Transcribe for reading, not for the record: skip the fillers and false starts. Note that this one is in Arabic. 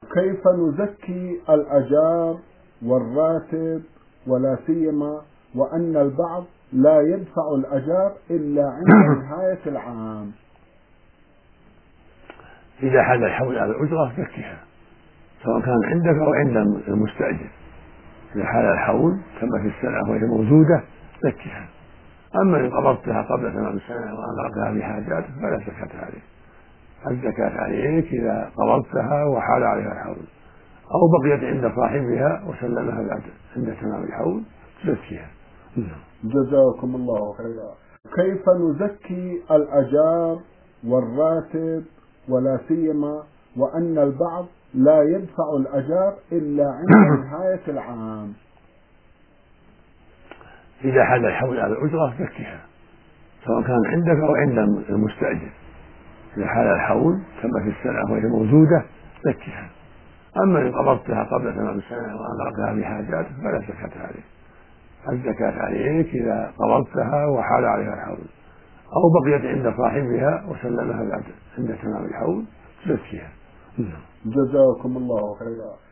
كيف نزكي الأجار والراتب، ولا سيما وأن البعض لا يدفع الأجار إلا عند نهاية العام؟ إذا حل الحول على الأجرة زكها، سواء كان عندك أو عند المستأجر. إذا حال الحول كما في السنة وهي موجودة زكها. أما إن قبضتها قبل تمام السنة وأنفقتها في حاجاتك فلا زكاة عليك. الزكاة عليك إذا قبضتها وحال عليها الحول، أو بقيت عند صاحبها وسلمها بعد عند تمام الحول تزكيها. جزاكم الله خيرا. كيف نزكي الأجار والراتب، ولا سيما وأن البعض لا يدفع الأجار إلا عند نهاية العام؟ إذا حل الحول على الأجرة زكها، سواء كان عندك أو عند المستأجر. إذا حال الحول كما في السنة وهي موجودة زكها. أما إن قبضتها قبل تمام السنة وأنفقتها في حاجاتك فلا زكاة عليك. الزكاة عليك إذا قبضتها وحال عليها الحول، أو بقيت عند صاحبها وسلمها بعد عند تمام الحول تزكيها. جزاكم الله خيرا.